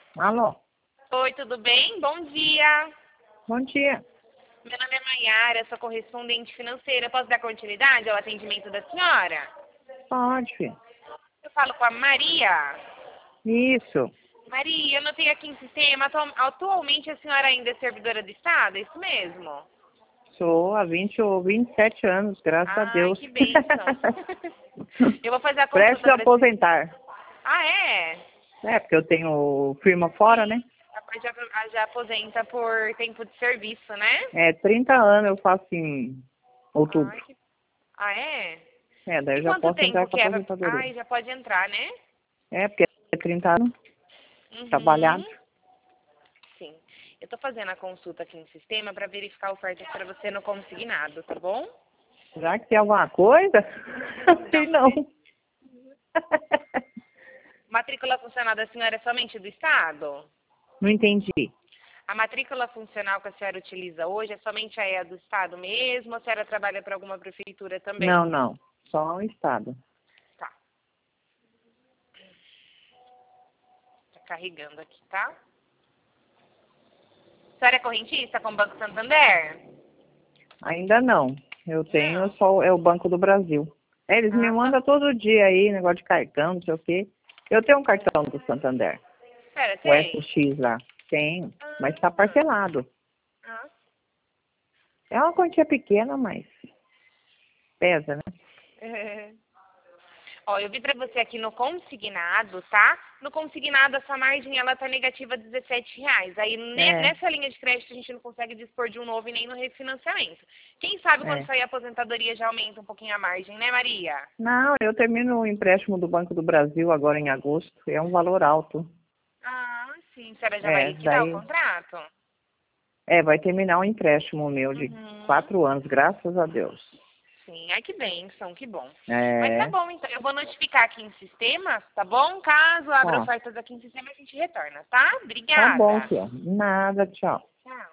Alô, Oi, tudo bem? Bom dia. bom dia. Meu nome é Maiara, sou correspondente financeira. Posso dar continuidade ao atendimento da senhora? Pode, filho. Eu falo com a Maria. Isso. Maria, eu notei aqui em sistema, atualmente a senhora ainda é servidora do Estado, é isso mesmo? Sou há 20 ou 27 anos, graças a Ai, Deus. que bênção. Eu vou fazer a Prestes consulta a para ti. aposentar. Ah, é? É, porque eu tenho firma fora, né? Capaz já aposenta por tempo de serviço, né? É, 30 anos eu faço em outubro. Ai, que... Ah, é? É, daí E eu já quanto posso entrar tempo com a que é? aposentadoria. Ai, já pode entrar, né? É, porque é 30 anos trabalhado. Uhum. Sim. Eu tô fazendo a consulta aqui no sistema para verificar ofertas para você no consignado, tá bom? Já que tem alguma coisa, sei não. Matrícula funcional da senhora é somente do Estado? Não entendi. A matrícula funcional que a senhora utiliza hoje é somente a do Estado mesmo ou a senhora trabalha para alguma prefeitura também? Não, não. Só um estado. Tá. Tá carregando aqui, tá? A senhora é correntista com o Banco Santander? Ainda não. Eu tenho Não. só é o Banco do Brasil. Eles me Ah, só... mandam todo dia aí, negócio de cartão, não sei o quê. Eu tenho um cartão do Santander, Espera, o tem? SX lá. Tenho, mas está Ah, parcelado. ah. É uma quantia pequena, mas pesa, né? Ó, eu vi pra você aqui no consignado, tá? No consignado, a sua margem, ela tá negativa R$ 17. Aí, É, nessa linha de crédito, a gente não consegue dispor de um novo e nem no refinanciamento. Quem sabe quando é. sair a aposentadoria já aumenta um pouquinho a margem, né, Maria? Não, eu termino o empréstimo do Banco do Brasil agora em agosto. É um valor alto. Ah, sim. A senhora já vai É, liquidar o daí... contrato? É, vai terminar o empréstimo meu de Uhum. 4 anos, graças a Deus. Sim. Ai, que bênção, que bom. Mas tá É, bom, então. Eu vou notificar aqui em sistema, tá bom? Caso abra ó, ofertas aqui em sistema, a gente retorna, tá? tá bom, Obrigada. filha. Nada, tchau. Tchau.